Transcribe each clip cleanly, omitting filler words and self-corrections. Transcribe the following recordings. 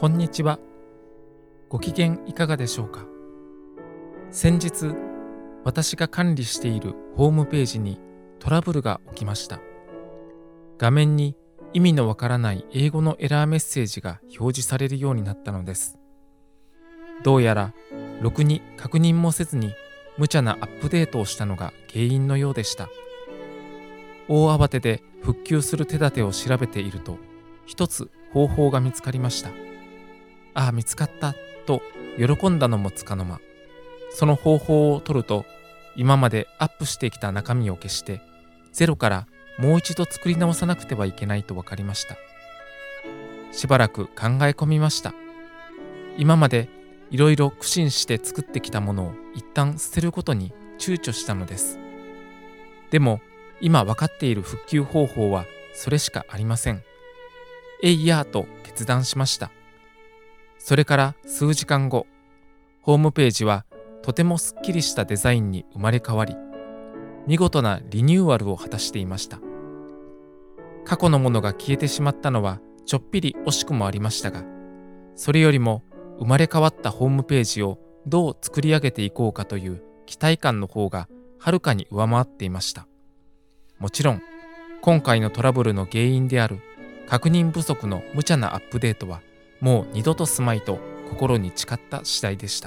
こんにちは。ご機嫌いかがでしょうか。先日、私が管理しているホームページにトラブルが起きました。画面に意味のわからない英語のエラーメッセージが表示されるようになったのです。どうやら、ろくに確認もせずに無茶なアップデートをしたのが原因のようでした。大慌てで復旧する手立てを調べていると、一つ方法が見つかりました。ああ、見つかったと喜んだのもつかの間、その方法を取ると、今までアップしてきた中身を消して、ゼロからもう一度作り直さなくてはいけないと分かりました。しばらく考え込みました。今までいろいろ苦心して作ってきたものを一旦捨てることに躊躇したのです。でも今分かっている復旧方法はそれしかありません。えいやーと決断しました。それから数時間後、ホームページはとてもすっきりしたデザインに生まれ変わり、見事なリニューアルを果たしていました。過去のものが消えてしまったのはちょっぴり惜しくもありましたが、それよりも生まれ変わったホームページをどう作り上げていこうかという期待感の方がはるかに上回っていました。もちろん、今回のトラブルの原因である確認不足の無茶なアップデートはもう二度とすまいと心に誓った次第でした。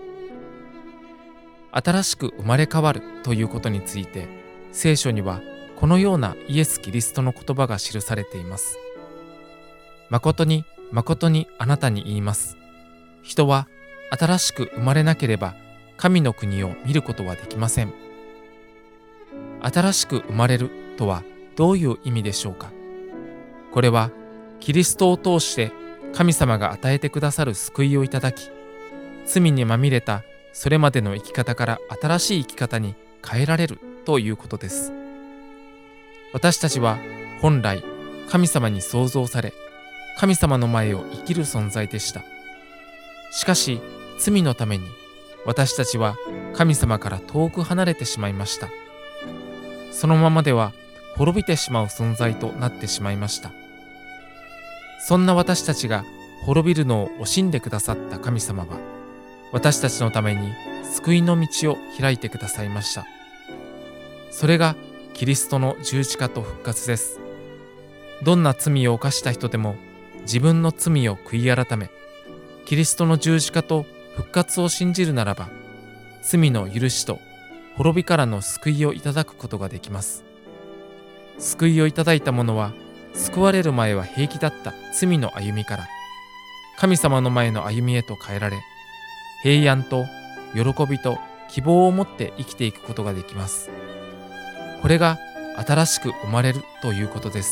新しく生まれ変わるということについて、聖書にはこのようなイエス・キリストの言葉が記されています。誠に誠にあなたに言います。人は新しく生まれなければ神の国を見ることはできません。新しく生まれるとはどういう意味でしょうか。これはキリストを通して神様が与えてくださる救いをいただき、罪にまみれたそれまでの生き方から新しい生き方に変えられるということです。私たちは本来神様に創造され、神様の前を生きる存在でした。しかし罪のために私たちは神様から遠く離れてしまいました。そのままでは滅びてしまう存在となってしまいました。そんな私たちが滅びるのを惜しんでくださった神様は、私たちのために救いの道を開いてくださいました。それがキリストの十字架と復活です。どんな罪を犯した人でも自分の罪を悔い改め、キリストの十字架と復活を信じるならば、罪の許しと滅びからの救いをいただくことができます。救いをいただいた者は、救われる前は平気だった罪の歩みから神様の前の歩みへと変えられ、平安と喜びと希望を持って生きていくことができます。これが新しく生まれるということです。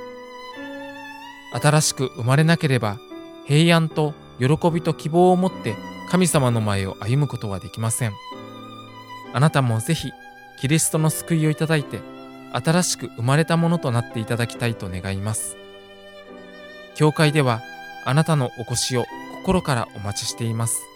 新しく生まれなければ、平安と喜びと希望を持って神様の前を歩むことはできません。あなたもぜひキリストの救いをいただいて、新しく生まれたものとなっていただきたいと願います。教会ではあなたのお越しを心からお待ちしています。